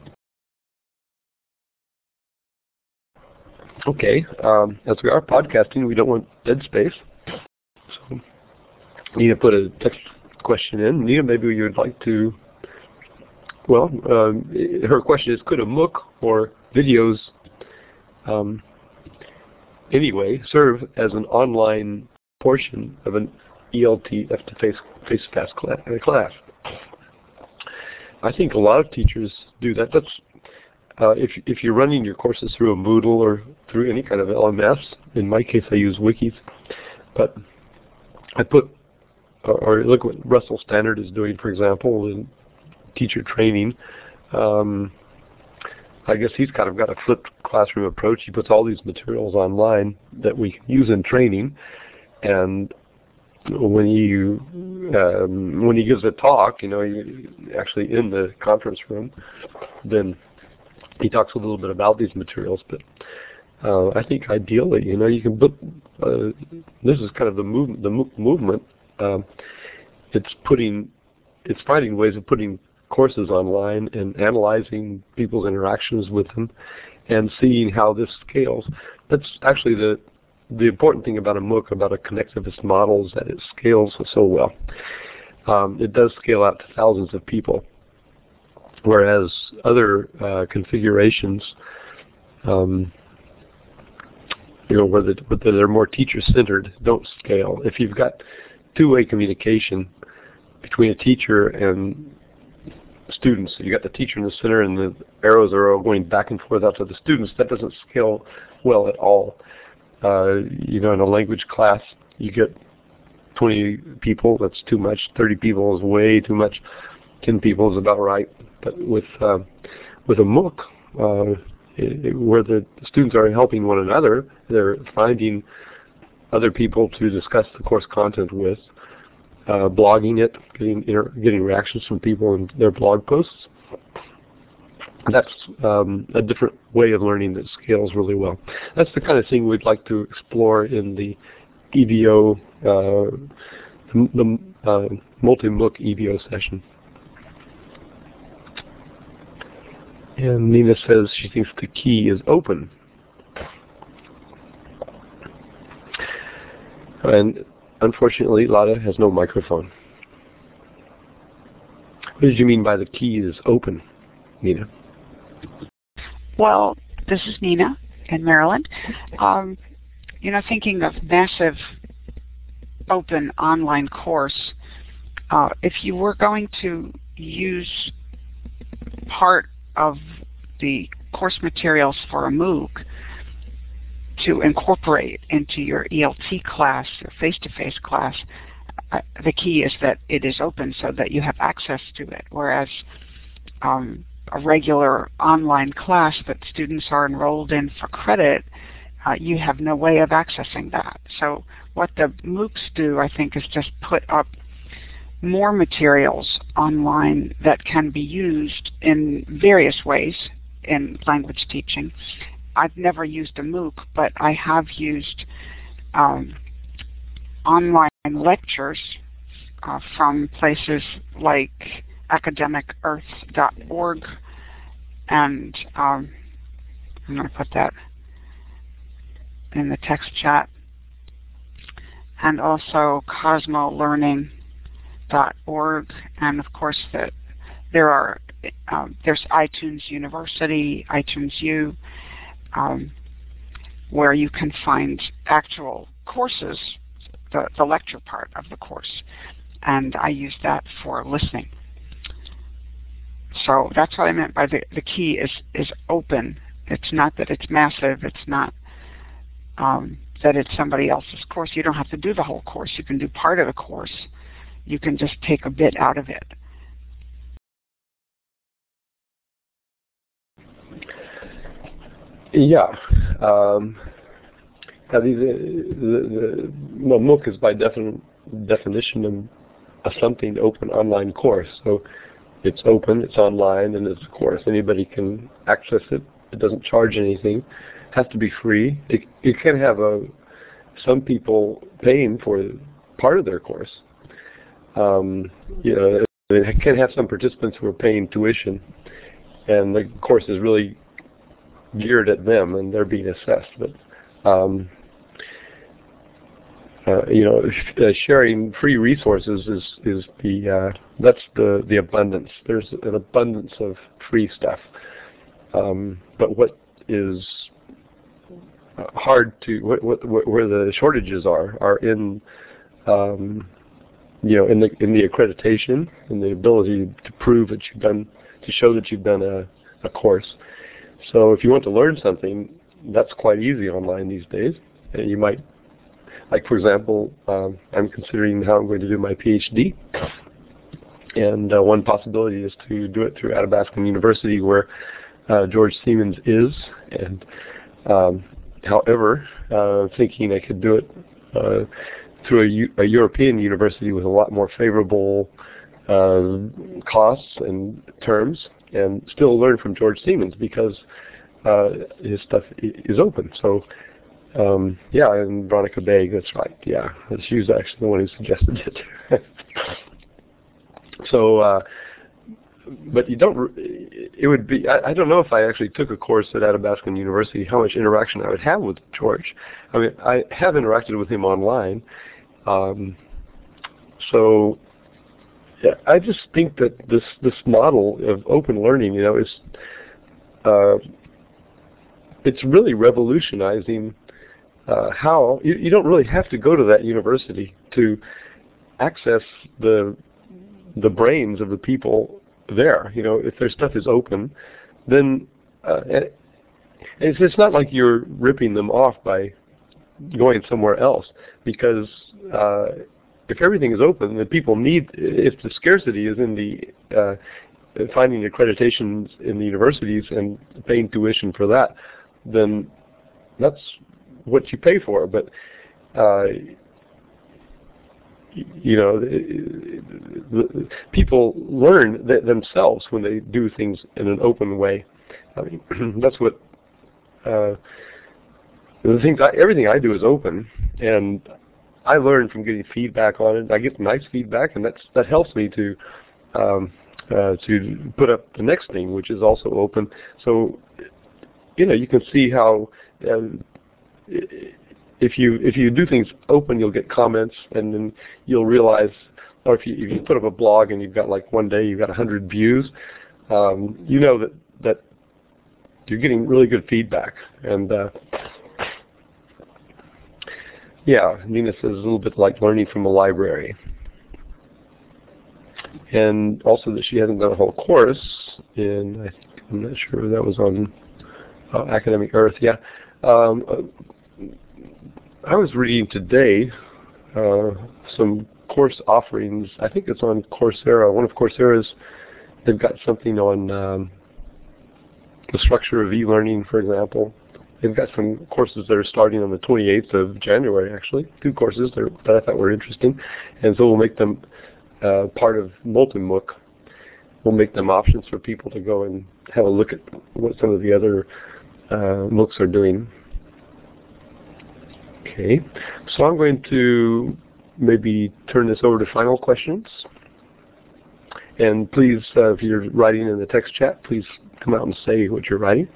Okay, um, as we are podcasting, we don't want dead space. So Nina put a text question in. Nina, maybe you would like to, well, um, her question is, could a MOOC or videos um, anyway serve as an online portion of an E L T face face face class? I think a lot of teachers do that. That's Uh, if, if you're running your courses through a Moodle or through any kind of L M S, in my case I use Wikis, but I put, or, or look what Russell Stannard is doing, for example, in teacher training. Um, I guess he's kind of got a flipped classroom approach. He puts all these materials online that we can use in training, and when you um, when he gives a talk, you know, you, actually in the conference room, then he talks a little bit about these materials. But uh, I think ideally, you know, you can put uh, this is kind of the movement. The mo movement. Um, it's putting, it's finding ways of putting courses online and analyzing people's interactions with them, and seeing how this scales. That's actually the the important thing about a MOOC, about a connectivist model, is that it scales so well. Um, it does scale out to thousands of people, whereas other uh, configurations, um, you know, where, the, where they're more teacher-centered, don't scale. If you've got two-way communication between a teacher and students, you got the teacher in the center and the arrows are all going back and forth out to the students, that doesn't scale well at all. Uh, you know, in a language class, you get twenty people, that's too much. thirty people is way too much. ten people is about right. But with uh, with a MOOC, uh, it, where the students are helping one another, they're finding other people to discuss the course content with, uh, blogging it, getting getting reactions from people in their blog posts. That's um, a different way of learning that scales really well. That's the kind of thing we'd like to explore in the E V O, uh, the uh, multi-MOOC E V O session. And Nina says she thinks the key is open. And unfortunately, Lada has no microphone. What did you mean by the key is open, Nina? Well, this is Nina in Maryland. Um, you know, thinking of massive open online course, uh, if you were going to use part of the course materials for a MOOC to incorporate into your E L T class or face-to-face class, uh, the key is that it is open so that you have access to it, whereas um, a regular online class that students are enrolled in for credit, uh, you have no way of accessing that. So what the MOOCs do, I think, is just put up more materials online that can be used in various ways in language teaching. I've never used a MOOC, but I have used um, online lectures uh, from places like academic earth dot org, and um, I'm going to put that in the text chat, and also cosmo learning dot org, and of course the, there are um, there's iTunes University, iTunes U, um, where you can find actual courses, the, the lecture part of the course, and I use that for listening. So that's what I meant by the, the key is, is open. It's not that it's massive. It's not um, that it's somebody else's course. You don't have to do the whole course. You can do part of the course. You can just take a bit out of it. Yeah. Um, the, the, the, well, MOOC is by defin definition a, a something open online course. So it's open, it's online, and it's a course. Anybody can access it. It doesn't charge anything. It has to be free. It, you can have a, some people paying for part of their course. Um, you know, it can have some participants who are paying tuition, and the course is really geared at them, and they're being assessed. But um, uh, you know, sh uh, sharing free resources is is the uh, that's the the abundance. There's an abundance of free stuff. Um, but what is hard to what, what, what where the shortages are are in um, you know in the in the accreditation and the ability to prove that you've done to show that you've done a, a course. So if you want to learn something, that's quite easy online these days. And you might, like for example, um, I'm considering how I'm going to do my PhD. And uh, one possibility is to do it through Athabaskan University, where uh, George Siemens is. And um, however, uh, thinking I could do it uh, through a, U a European university with a lot more favorable uh, costs and terms, and still learn from George Siemens because uh, his stuff is open. So, um, yeah, and Veronica Begg, that's right. Yeah, she was actually the one who suggested it. So, uh, but you don't, it would be, I, I don't know if I actually took a course at Athabaskan University, how much interaction I would have with George. I mean, I have interacted with him online. Um, so, yeah, I just think that this, this model of open learning, you know, is, uh, it's really revolutionizing uh, how, you, you don't really have to go to that university to access the the brains of the people there. You know, if their stuff is open, then uh, it's, it's not like you're ripping them off by going somewhere else, because uh, if everything is open, then people need, if the scarcity is in the uh, finding accreditations in the universities and paying tuition for that, then that's what you pay for. But uh, you know, the, the, people learn th themselves when they do things in an open way. I mean, that's what uh, the things. I, everything I do is open, and I learn from getting feedback on it. I get nice feedback, and that's that helps me to um, uh, to put up the next thing, which is also open. So, you know, you can see how. Uh, If you if you do things open, you'll get comments, and then you'll realize, or if you if you put up a blog and you've got like one day you've got a hundred views, um, you know that that you're getting really good feedback. And uh, yeah, Nina says a little bit like learning from a library, and also that she hasn't done a whole course in. I think, I'm not sure if that was on uh, Academic Earth. Yeah. Um, uh, I was reading today uh, some course offerings. I think it's on Coursera. One of Coursera's, they've got something on um, the structure of e-learning, for example. They've got some courses that are starting on the twenty-eighth of January, actually. Two courses that I thought were interesting. And so we'll make them uh, part of Multimooc. We'll make them options for people to go and have a look at what some of the other uh, MOOCs are doing. Okay, so I'm going to maybe turn this over to final questions. And please, uh, if you're writing in the text chat, please come out and say what you're writing.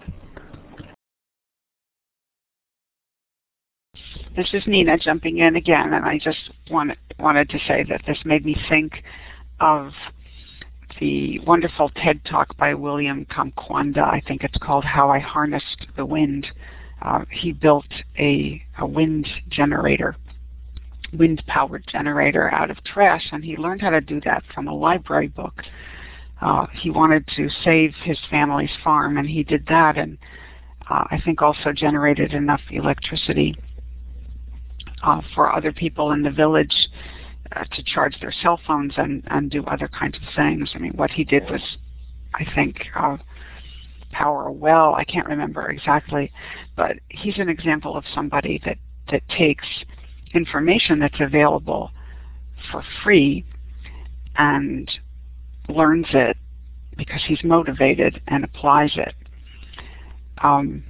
This is Nina jumping in again, and I just wanted, wanted to say that this made me think of the wonderful TED Talk by William Kamkwanda. I think it's called How I Harnessed the Wind. Uh, he built a, a wind generator, wind-powered generator out of trash, and he learned how to do that from a library book. Uh, he wanted to save his family's farm, and he did that, and uh, I think also generated enough electricity uh, for other people in the village uh, to charge their cell phones and, and do other kinds of things. I mean, what he did was, I think, uh, power a well. I can't remember exactly, but he's an example of somebody that, that takes information that's available for free and learns it because he's motivated and applies it. Um,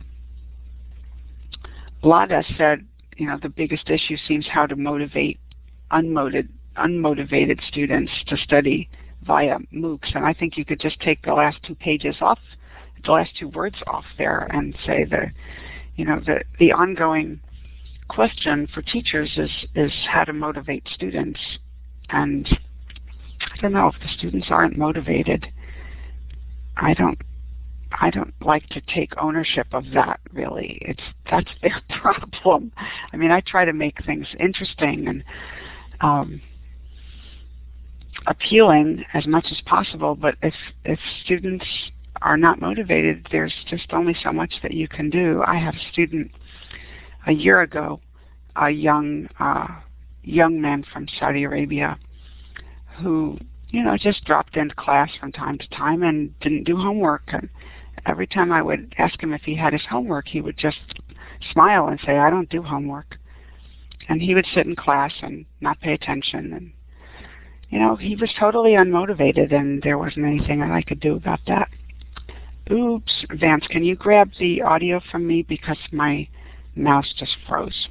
Lada said, you know, the biggest issue seems how to motivate unmotivated, unmotivated students to study via MOOCs, and I think you could just take the last two pages off the last two words off there and say the, you know, the, the ongoing question for teachers is, is how to motivate students. And I don't know, if the students aren't motivated, I don't, I don't like to take ownership of that, really. It's, that's their problem. I mean, I try to make things interesting and um, appealing as much as possible, but if, if students are not motivated, there's just only so much that you can do. I had a student a year ago, a young uh, young man from Saudi Arabia, who, you know, just dropped into class from time to time and didn't do homework. And every time I would ask him if he had his homework, he would just smile and say, "I don't do homework." And he would sit in class and not pay attention. And, you know, he was totally unmotivated, and there wasn't anything that I could do about that. Oops, Vance, can you grab the audio from me because my mouse just froze?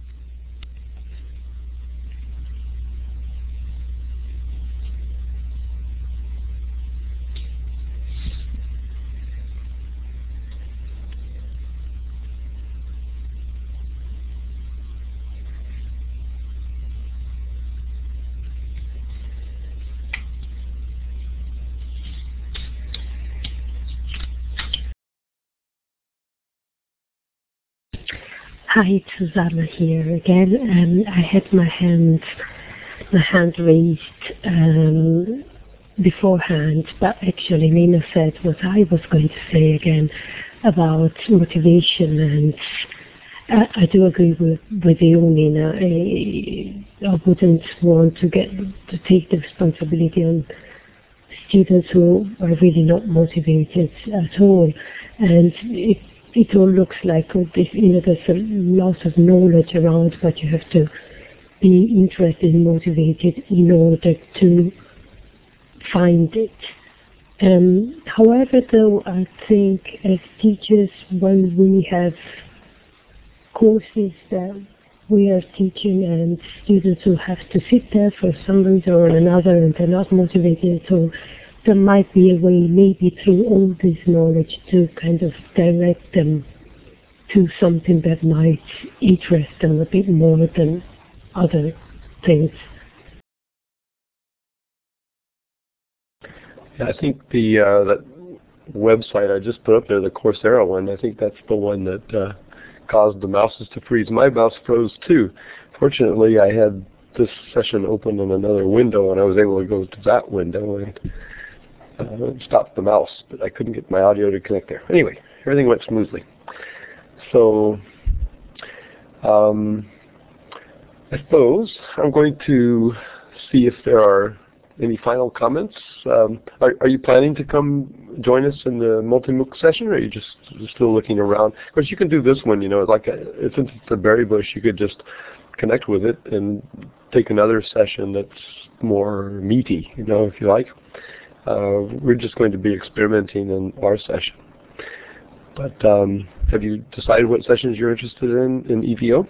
Hi, it's Susanna here again. Um, I had my hand, my hand raised um, beforehand, but actually Nina said what I was going to say again about motivation, and I, I do agree with, with you, Nina. I, I wouldn't want to get to take the responsibility on students who are really not motivated at all, and it It all looks like, you know, there's a lot of knowledge around, but you have to be interested and motivated in order to find it. Um, however, though, I think as teachers, when we have courses that we are teaching and students who have to sit there for some reason or another and they're not motivated at all, there might be a way, maybe through all this knowledge, to kind of direct them to something that might interest them a bit more than other things. Yeah, I think the uh, that website I just put up there, the Coursera one, I think that's the one that uh, caused the mouses to freeze. My mouse froze too. Fortunately, I had this session open in another window, and I was able to go to that window and Uh, stopped the mouse, but I couldn't get my audio to connect there. Anyway, everything went smoothly. So, um, I suppose I'm going to see if there are any final comments. Um, are, are you planning to come join us in the multi-MOOC session, or are you just still looking around? Of course, you can do this one, you know, like a, since it's a berry bush, you could just connect with it and take another session that's more meaty, you know, if you like. Uh, we're just going to be experimenting in our session. But um, have you decided what sessions you're interested in in E V O?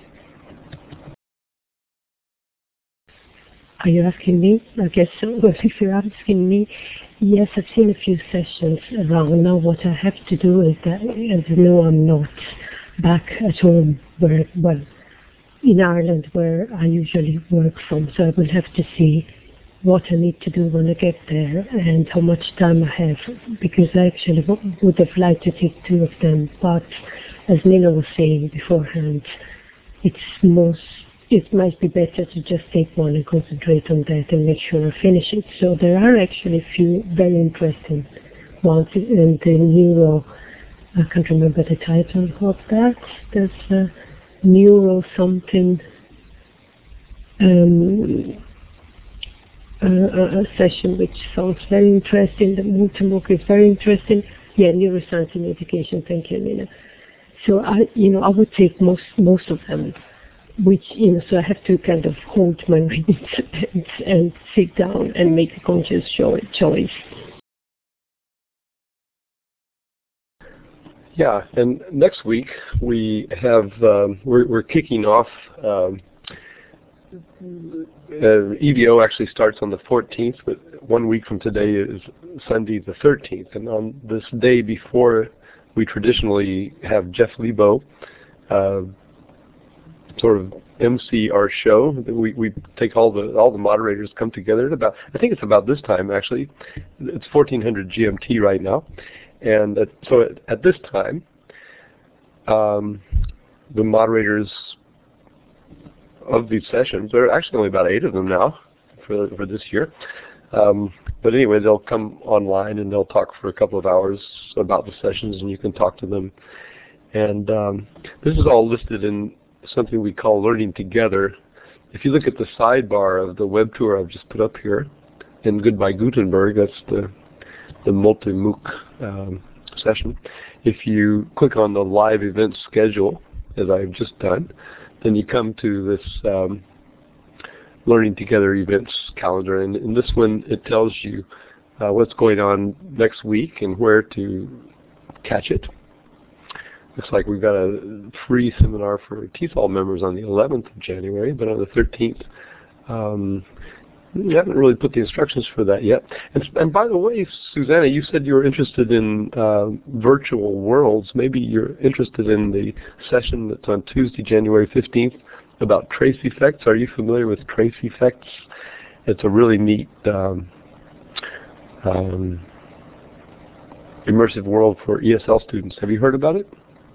Are you asking me? I guess so. Well, if you're asking me, yes, I've seen a few sessions around. Now what I have to do is that, as you know, I'm not back at home, where, well, in Ireland, where I usually work from, so I will have to see what I need to do when I get there and how much time I have, because I actually would have liked to take two of them, but as Nina was saying beforehand, it's most, it might be better to just take one and concentrate on that and make sure I finish it. So there are actually a few very interesting ones, and the neuro, I can't remember the title of that, there's a neuro something, um, Uh, a session which sounds very interesting. The multi-MOOC is very interesting. Yeah, neuroscience in education. Thank you, Nina. So I, you know, I would take most most of them, which, you know, so I have to kind of hold my reins and, and sit down and make a conscious choice. Yeah, and next week we have um, we're we're kicking off. Um, Uh, E V O actually starts on the fourteenth, but one week from today is Sunday the thirteenth. And on this day before, we traditionally have Jeff Lebo uh, sort of M C our show. We we take all the all the moderators come together at about, I think it's about this time actually. It's fourteen hundred G M T right now, and uh, so at, at this time, um, the moderators of these sessions, there are actually only about eight of them now for for this year. Um, but anyway, they'll come online and they'll talk for a couple of hours about the sessions, and you can talk to them. And um, this is all listed in something we call Learning Together. If you look at the sidebar of the web tour I've just put up here, in Goodbye Gutenberg, that's the, the multi-MOOC um, session. If you click on the live event schedule, as I've just done, then you come to this um, Learning Together events calendar. And in this one, it tells you uh, what's going on next week and where to catch it. Looks like we've got a free seminar for T S O L members on the eleventh of January, but on the thirteenth, um, we haven't really put the instructions for that yet. And, and by the way, Susanna, you said you were interested in uh, virtual worlds. Maybe you're interested in the session that's on Tuesday, January fifteenth, about trace effects. Are you familiar with trace effects? It's a really neat um, um, immersive world for E S L students. Have you heard about it?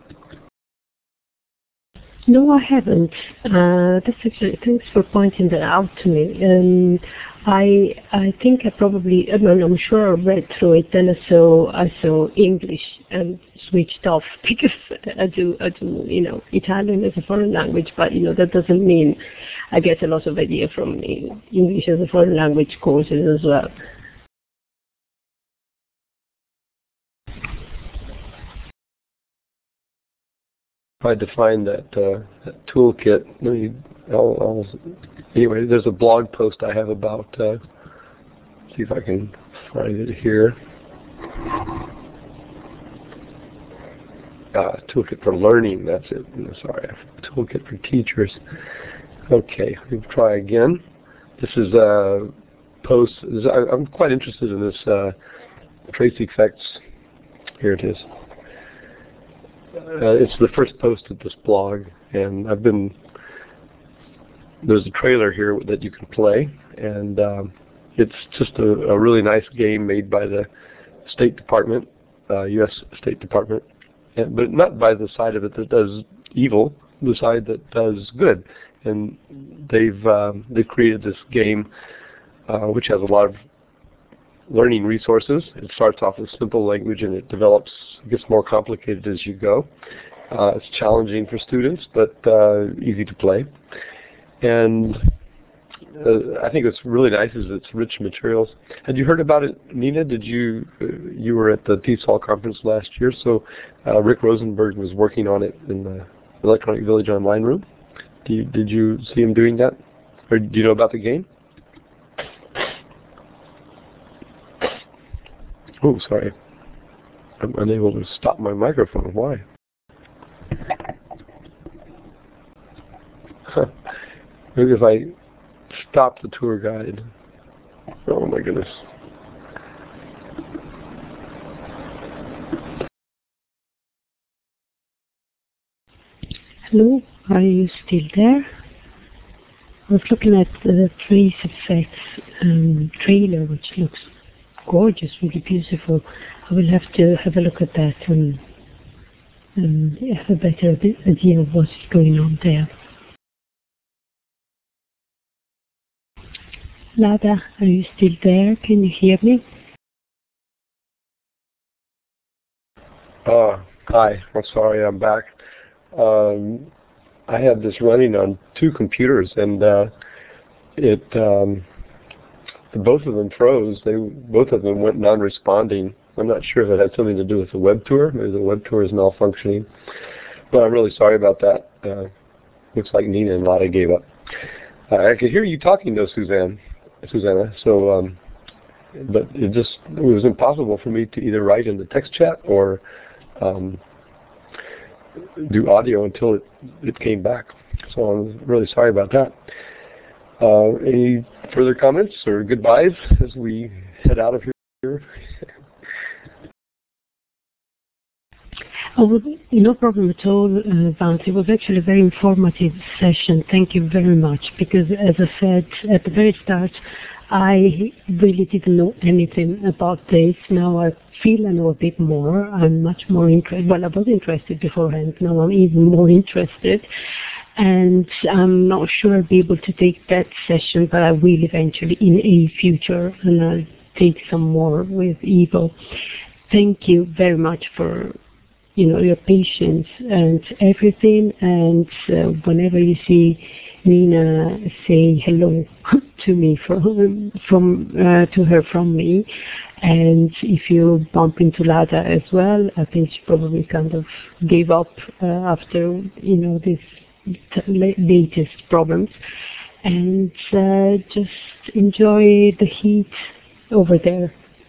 No, I haven't. Uh, that's actually, thanks for pointing that out to me. Um, I I think I probably, I mean, I'm sure I read through it, then I saw I saw English and switched off because I do I do you know Italian as a foreign language, but you know that doesn't mean I get a lot of idea from English as a foreign language courses as well. I define that, uh, that toolkit. Let me, I'll, I'll, anyway, there's a blog post I have about, uh, see if I can find it here. Uh, toolkit for learning, that's it. No, sorry, toolkit for teachers. Okay, let me try again. This is a post. This, I, I'm quite interested in this uh, trace effects. Here it is. Uh, it's the first post of this blog, and I've been, there's a trailer here that you can play, and um, it's just a, a really nice game made by the State Department, uh, U S State Department, and, but not by the side of it that does evil, the side that does good. And they've, um, they've created this game uh, which has a lot of learning resources. It starts off with simple language and it develops, it gets more complicated as you go. Uh, it's challenging for students, but uh, easy to play. And uh, I think what's really nice is it's rich materials. Had you heard about it, Nina? Did you, uh, you were at the T S O L conference last year, so uh, Rick Rosenberg was working on it in the Electronic Village Online room. Do you, did you see him doing that? Or do you know about the game? Oh, sorry. I'm unable to stop my microphone. Why? Huh. Maybe if I stop the tour guide. Oh my goodness. Hello, are you still there? I was looking at the Trace Effects um, trailer, which looks gorgeous, really beautiful. I will have to have a look at that and um, have a better idea of what's going on there. Lada, are you still there? Can you hear me? Uh, hi, I'm sorry, I'm back. Um, I had this running on two computers, and uh, it um, both of them froze. They both of them went non-responding. I'm not sure if it had something to do with the web tour. Maybe the web tour is malfunctioning. But I'm really sorry about that. Uh, looks like Nina and Lada gave up. Uh, I could hear you talking though, Suzanne, Susanna. So, um, but it just it was impossible for me to either write in the text chat or um, do audio until it, it came back. So I'm really sorry about that. Uh, any further comments or goodbyes as we head out of here? Oh, no problem at all, uh, Vance. It was actually a very informative session. Thank you very much. Because, as I said at the very start, I really didn't know anything about this. Now I feel I know a bit more. I'm much more interested. Well, I was interested beforehand. Now I'm even more interested. and I'm not sure I'll be able to take that session, but I will eventually in a future, and I'll take some more with Ivo. Thank you very much for, you know, your patience and everything, and uh, whenever you see Nina, say hello to me from from uh, to her from me, and if you bump into Lada as well, I think she probably kind of gave up uh, after, you know, these latest problems, and uh, just enjoy the heat over there.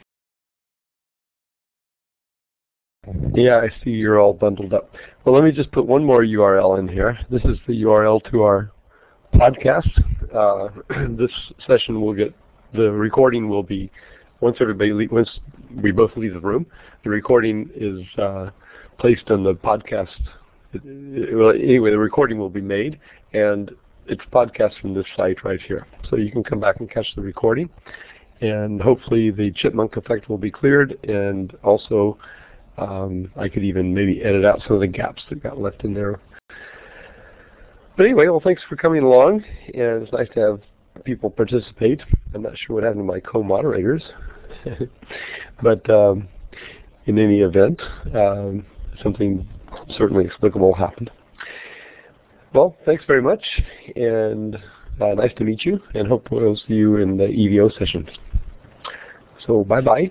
Yeah, I see you're all bundled up. Well, let me just put one more U R L in here. This is the U R L to our podcast. Uh, this session will get, the recording will be, once everybody, le once we both leave the room, the recording is uh, placed on the podcast. It, it, well, anyway, the recording will be made, and it's podcast from this site right here. So you can come back and catch the recording, and hopefully the chipmunk effect will be cleared, and also um, I could even maybe edit out some of the gaps that got left in there. But anyway, well, thanks for coming along, and it's nice to have people participate. I'm not sure what happened to my co-moderators, but um, in any event, um, something certainly explicable happened. Well, thanks very much, and uh, nice to meet you, and hope we'll see you in the E V O sessions. So, bye-bye.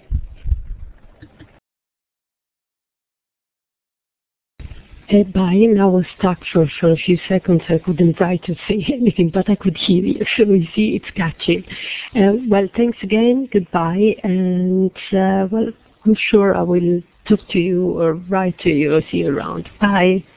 Uh, bye, and I was stuck for, for a few seconds. I couldn't try to say anything, but I could hear you, so you see, it's catchy. Uh, well, thanks again, goodbye, and uh, well, I'm sure I will talk to you or write to you or see you around. Bye.